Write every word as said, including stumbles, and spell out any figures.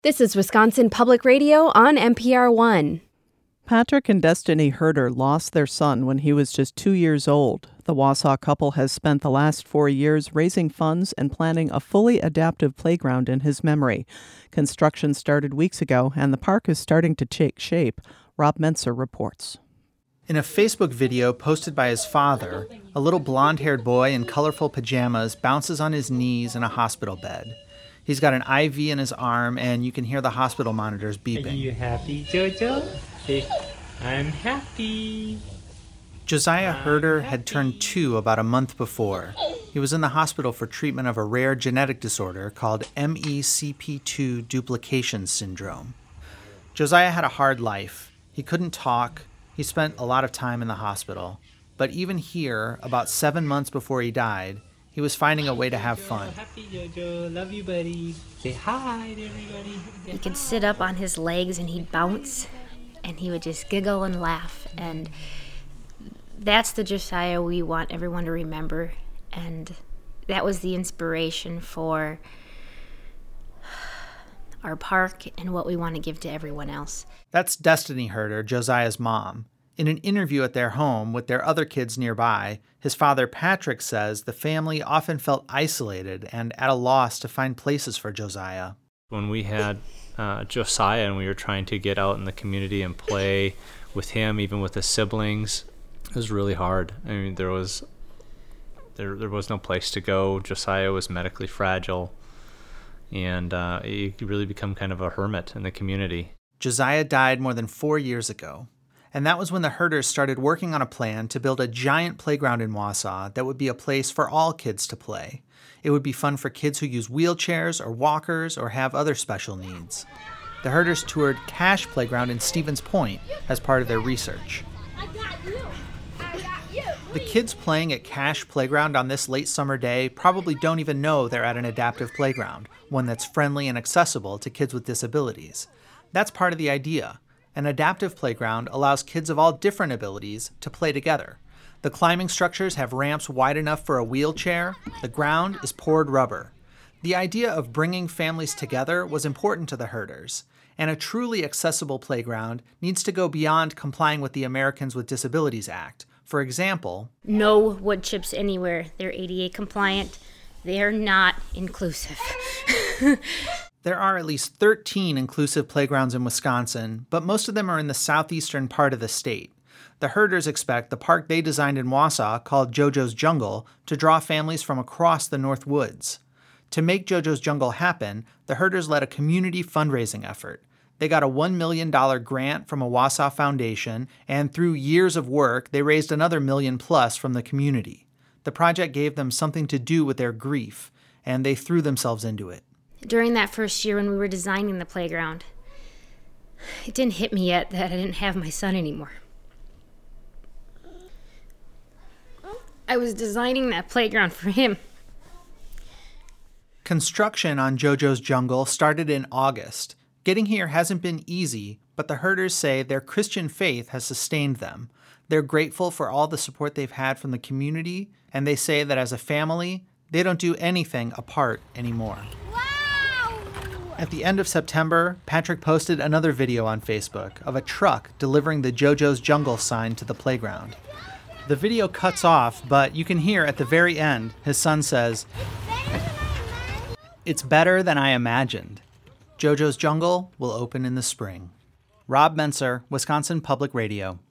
This is Wisconsin Public Radio on N P R one. Patrick and Destiny Herder lost their son when he was just two years old. The Wausau couple has spent the last four years raising funds and planning a fully adaptive playground in his memory. Construction started weeks ago, and the park is starting to take shape. Rob Menser reports. In a Facebook video posted by his father, a little blonde-haired boy in colorful pajamas bounces on his knees in a hospital bed. He's got an I V in his arm, and you can hear the hospital monitors beeping. Are you happy, Jojo? Say, I'm happy. Josiah Herder had turned two about a month before. He was in the hospital for treatment of a rare genetic disorder called M E C P two duplication syndrome. Josiah had a hard life. He couldn't talk. He spent a lot of time in the hospital. But even here, about seven months before he died, he was finding a way to have fun. Happy Jojo, love you, buddy. Say hi to everybody. He could sit up on his legs and he'd bounce, and he would just giggle and laugh. And that's the Josiah we want everyone to remember. And that was the inspiration for our park and what we want to give to everyone else. That's Destiny Herder, Josiah's mom. In an interview at their home with their other kids nearby, his father Patrick says the family often felt isolated and at a loss to find places for Josiah. When we had uh, Josiah and we were trying to get out in the community and play with him, even with his siblings, it was really hard. I mean, there was there there was no place to go. Josiah was medically fragile, and uh, he really become kind of a hermit in the community. Josiah died more than four years ago. And that was when the Herders started working on a plan to build a giant playground in Wausau that would be a place for all kids to play. It would be fun for kids who use wheelchairs or walkers or have other special needs. The Herders toured Cache Playground in Stevens Point as part of their research. The kids playing at Cache Playground on this late summer day probably don't even know they're at an adaptive playground, one that's friendly and accessible to kids with disabilities. That's part of the idea. An adaptive playground allows kids of all different abilities to play together. The climbing structures have ramps wide enough for a wheelchair. The ground is poured rubber. The idea of bringing families together was important to the Herders, and a truly accessible playground needs to go beyond complying with the Americans with Disabilities Act. For example, no wood chips anywhere. They're A D A compliant. They're not inclusive. There are at least thirteen inclusive playgrounds in Wisconsin, but most of them are in the southeastern part of the state. The Herders expect the park they designed in Wausau, called JoJo's Jungle, to draw families from across the North Woods. To make JoJo's Jungle happen, the Herders led a community fundraising effort. They got a one million dollars grant from a Wausau foundation, and through years of work, they raised another million plus from the community. The project gave them something to do with their grief, and they threw themselves into it. During that first year when we were designing the playground, it didn't hit me yet that I didn't have my son anymore. I was designing that playground for him. Construction on JoJo's Jungle started in August. Getting here hasn't been easy, but the Herders say their Christian faith has sustained them. They're grateful for all the support they've had from the community, and they say that as a family, they don't do anything apart anymore. At the end of September, Patrick posted another video on Facebook of a truck delivering the JoJo's Jungle sign to the playground. The video cuts off, but you can hear at the very end, his son says, "It's better than I imagined. JoJo's Jungle will open in the spring." Rob Menser, Wisconsin Public Radio.